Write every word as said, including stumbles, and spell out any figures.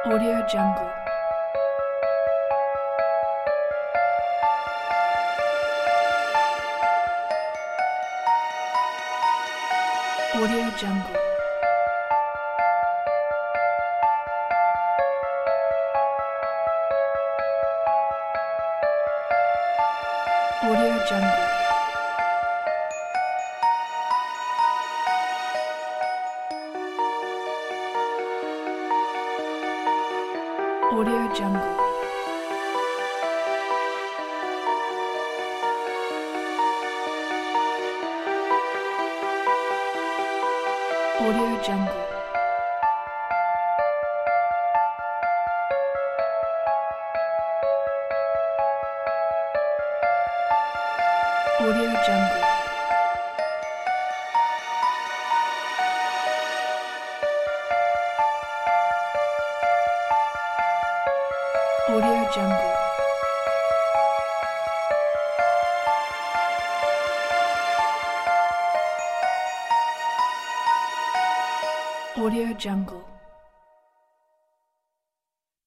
Audio Jungle. Audio Jungle. Audio Jungle. Audio Jungle. Audio Jungle. Audio Jungle. Audio Jungle. Audio Jungle.